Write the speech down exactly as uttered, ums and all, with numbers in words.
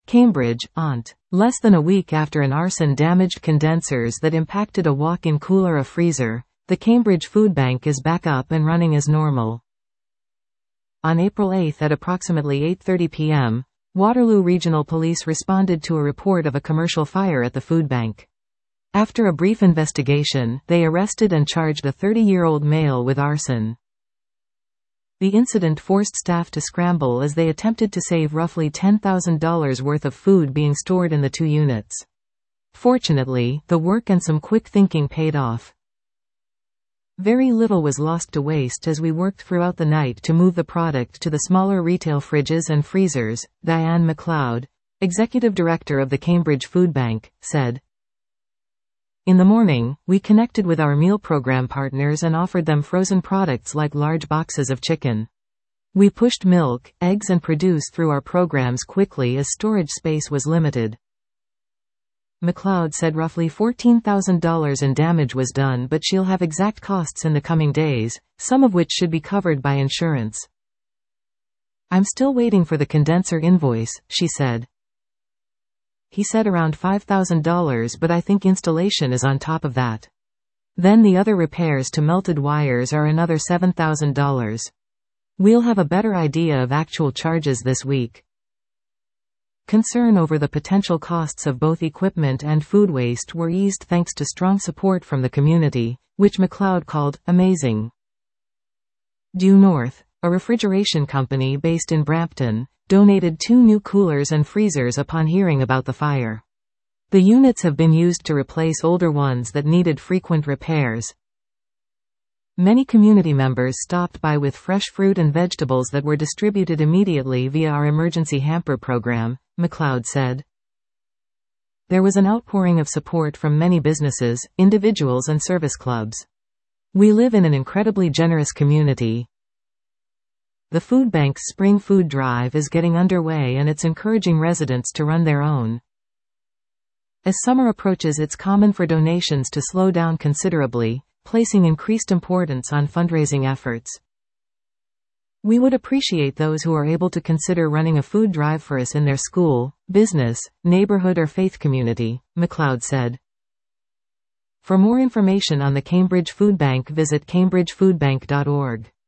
Cambridge, Ont. Less than a week after an arson damaged condensers that impacted a walk-in cooler or freezer, the Cambridge Food Bank is back up and running as normal. On April eighth at approximately eight thirty p m, Waterloo Regional Police responded to a report of a commercial fire at the food bank. After a brief investigation, they arrested and charged a thirty-year-old male with arson. The incident forced staff to scramble as they attempted to save roughly ten thousand dollars worth of food being stored in the two units. Fortunately, the work and some quick thinking paid off. Very little was lost to waste as we worked throughout the night to move the product to the smaller retail fridges and freezers, Diane McLeod, executive director of the Cambridge Food Bank, said. In the morning, we connected with our meal program partners and offered them frozen products like large boxes of chicken. We pushed milk, eggs and produce through our programs quickly as storage space was limited. McLeod said roughly fourteen thousand dollars in damage was done, but she'll have exact costs in the coming days, some of which should be covered by insurance. I'm still waiting for the condenser invoice, she said. He said around five thousand dollars, but I think installation is on top of that. Then the other repairs to melted wires are another seven thousand dollars. We'll have a better idea of actual charges this week. Concern over the potential costs of both equipment and food waste were eased thanks to strong support from the community, which McLeod called amazing. Due North, a refrigeration company based in Brampton, donated two new coolers and freezers upon hearing about the fire. The units have been used to replace older ones that needed frequent repairs. Many community members stopped by with fresh fruit and vegetables that were distributed immediately via our emergency hamper program, McLeod said. There was an outpouring of support from many businesses, individuals and service clubs. We live in an incredibly generous community. The food bank's spring food drive is getting underway and it's encouraging residents to run their own. As summer approaches, it's common for donations to slow down considerably, placing increased importance on fundraising efforts. We would appreciate those who are able to consider running a food drive for us in their school, business, neighborhood or faith community, McLeod said. For more information on the Cambridge Food Bank, visit cambridge food bank dot org.